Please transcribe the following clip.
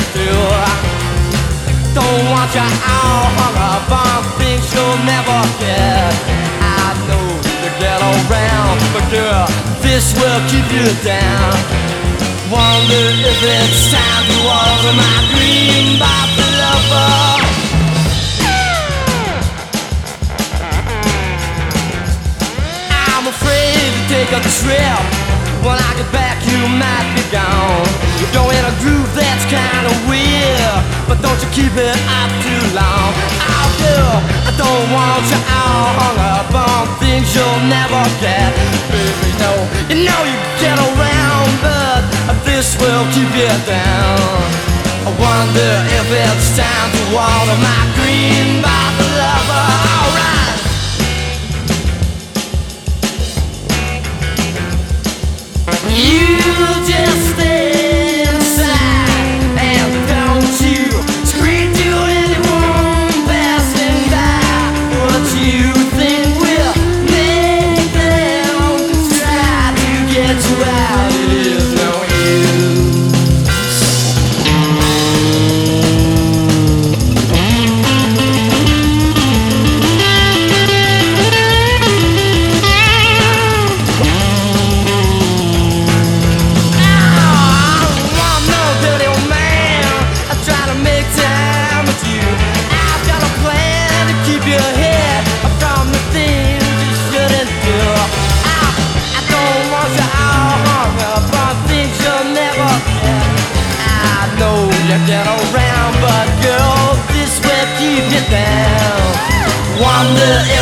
into. Don't want you all hung up on things you'll never get. I know you get around, but girl, this will keep you down. Wonder if it's time to alter my dream about the lover. I'm afraid to take a trip. When I get back you might be gone. You're in a groove that's kinda weird, but don't you keep it up too long. Oh girl, I don't want you all hung up on things you'll never get. Baby, no, you know you get around, but this will keep you down. I wonder if it's time to water my green by the lover. Alright. You just stay inside and don't you scream to anyone passing by. What you think will make them try to get you out? It is no get around, but girl, this will keep you down. Wonder